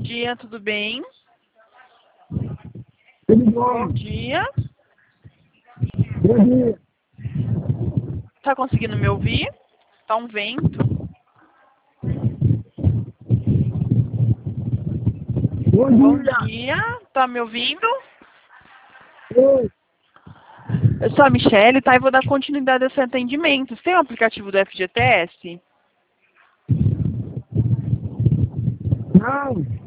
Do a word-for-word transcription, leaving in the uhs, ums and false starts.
dia, tudo bem? Tudo bom? Bom dia. Bom dia. Tá conseguindo me ouvir? Tá um vento. Bom Bom dia. dia. Tá me ouvindo? Oi. Eu sou a Michelle, tá? E vou dar continuidade a esse atendimento. Você tem o aplicativo do F G T S? Não.